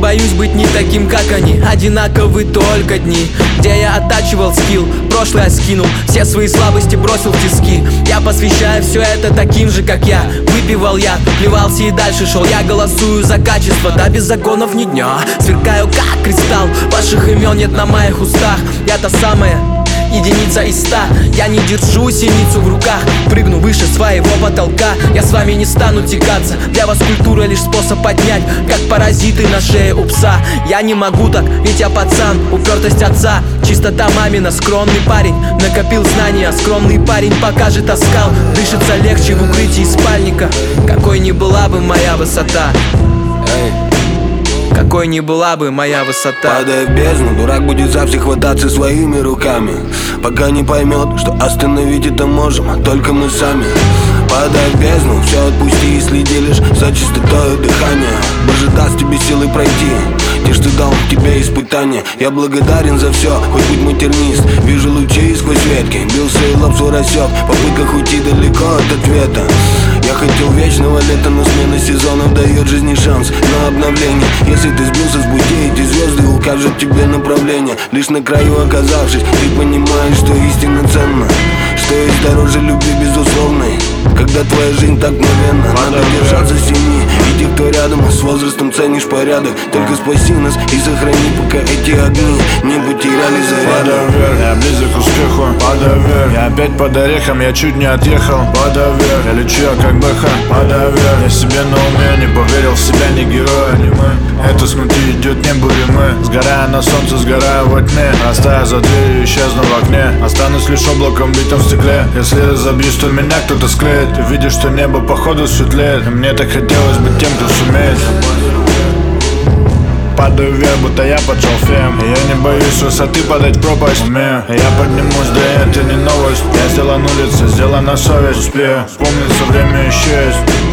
боюсь быть не таким, как они. Одинаковы только дни, где я оттачивал скилл. Прошлое скинул, все свои слабости бросил в тиски. Я посвящаю все это таким же, как я. Выпивал я, плевался и дальше шел. Я голосую за качество, да без законов ни дня. Сверкаю как кристалл, ваших имен нет на моих устах. Я та самая единица из 100. Я не держу синицу в руках, прыгну выше своего потолка. Я с вами не стану тягаться, для вас культура лишь способ поднять, как паразиты на шее у пса. Я не могу так, ведь я пацан, упертость отца, чистота мамина, скромный парень. Накопил знания, скромный парень покажет оскал. Дышится легче в укрытии спальника, какой ни была бы моя высота. Какой ни была бы моя высота. Падая в бездну, дурак будет за всех хвататься своими руками, пока не поймет, что остановить это можем только мы сами. Падая в бездну, все отпусти и следи лишь за чистотой дыхания. Боже, даст тебе силы пройти те, что дал тебе испытания. Я благодарен за все, хоть будь мой тернист. Вижу лучи сквозь ветки, бился и лоб свой рассек в попытках уйти далеко от ответа. Я хотел вечного лета, но смена сезонов дает жизни шанс на обновление. Если ты сбился с пути, эти звезды укажут тебе направление. Лишь на краю оказавшись, ты понимаешь, что истина ценна, что есть дороже любви безусловной. Когда твоя жизнь так мгновенна, надо держаться сильнее. И те, кто рядом, с возрастом ценишь порядок. Только спаси нас и сохрани, пока эти огни не потеряли заряд. Падаю вверх, я близок к успеху. Падаю вверх, я опять под орехом, я чуть не отъехал. Падаю вверх, я лечу, я как БХ. Падаю вверх, я себе на уме, не поверил в себя, не героя, не мы. Это снутри идет небо и мы. Сгорая на солнце, сгораю во тьме. Растая за дверью, исчезну в окне. Останусь лишь облаком в битом стекле. Если разобьюсь, то меня кто-то склеит. Ты видишь, что небо походу светлеет, и мне так хотелось быть тем, кто сумеет. Падаю вверх, будто я поджал фем, и я не боюсь высоты падать в пропасть мне. Я поднимусь, да это не новость. Я сделан улице, сделан на совесть. Успею вспомнится, время еще есть.